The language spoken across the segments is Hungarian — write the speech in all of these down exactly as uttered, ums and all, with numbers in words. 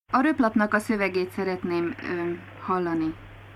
A röplapnak a szövegét szeretném ö, hallani.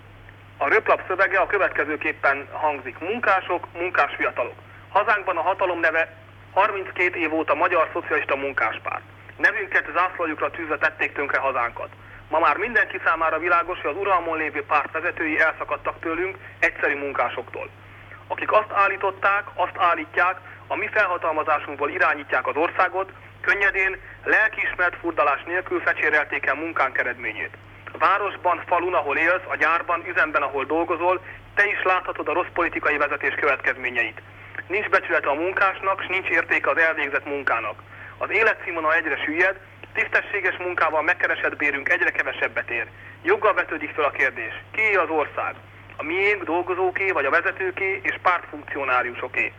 A röplap szövege a következőképpen hangzik. Munkások, munkás fiatalok. Hazánkban a hatalom neve harminckét év óta Magyar Szocialista Munkáspárt. Nevünket zászlajukra tűzve tették tönkre hazánkat. Ma már mindenki számára világos, hogy az uralmon lévő párt vezetői elszakadtak tőlünk, egyszerű munkásoktól. Akik azt állították, azt állítják, a mi felhatalmazásunkból irányítják az országot, könnyedén, lelkiismert furdalás nélkül fecsérelték el munkánk eredményét. Városban, falun, ahol élsz, a gyárban, üzemben, ahol dolgozol, te is láthatod a rossz politikai vezetés következményeit. Nincs becsülete a munkásnak, s nincs értéke az elvégzett munkának. Az életszínvonal egyre süllyed, tisztességes munkával megkeresett bérünk egyre kevesebbet ér. Joggal vetődik fel a kérdés, kié az ország? A miénk, dolgozóké, vagy a vezetőké és pártfunkcionáriusoké?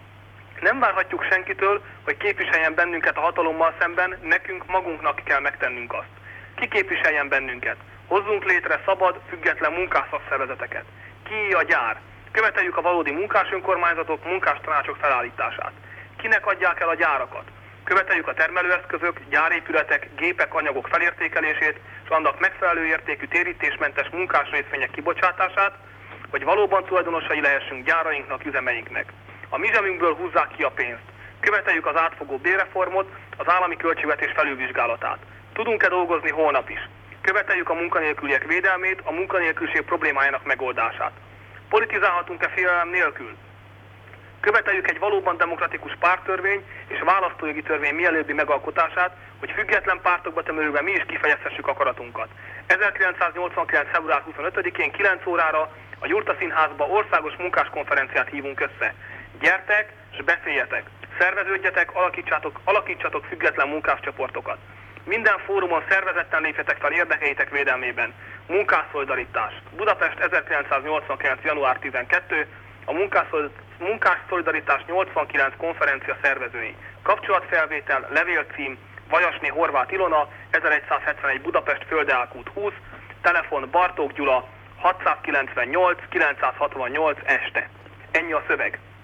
Nem várhatjuk senkitől, hogy képviseljen bennünket a hatalommal szemben, nekünk magunknak kell megtennünk azt. Ki képviseljen bennünket? Hozzunk létre szabad, független munkásszakszervezeteket. Kié a gyár? Követeljük a valódi munkásönkormányzatok, munkástanácsok felállítását. Kinek adják el a gyárakat? Követeljük a termelőeszközök, gyárépületek, gépek, anyagok felértékelését, és annak megfelelő értékű térítésmentes munkásrészvények kibocsátását, hogy valóban tulajdonosai lehessünk gyárainknak, üzemeinknek. A mi zsebünkből húzzák ki a pénzt. Követeljük az átfogó bérreformot, az állami költségvetés felülvizsgálatát. Tudunk-e dolgozni holnap is? Követeljük a munkanélküliek védelmét, a munkanélküliség problémájának megoldását. Politizálhatunk-e félelem nélkül? Követeljük egy valóban demokratikus párttörvény és választójogi törvény mielőbbi megalkotását, hogy független pártokba tömörülve mi is kifejezhessük akaratunkat. ezerkilencszáznyolcvankilenc. február huszonötödikén kilenc órára a Jurta Színházba országos munkáskonferenciát hívunk össze. Gyertek, s beszéljetek! Szerveződjetek, alakítsátok, alakítsatok független munkáscsoportokat. Minden fórumon szervezetten lépjetek fel érdekeitek védelmében. Munkásszolidaritás. Budapest ezerkilencszáznyolcvankilenc. január tizenkettő. A Munkásszolidaritás nyolcvankilenc konferencia szervezői. Kapcsolatfelvétel, levélcím, Vajasné Horváth Ilona, ezeregyszázhetvenegy Budapest Földeák út húsz, telefon Bartók Gyula, hatszázkilencvennyolc kilencszázhatvannyolc este. Ennyi a szöveg.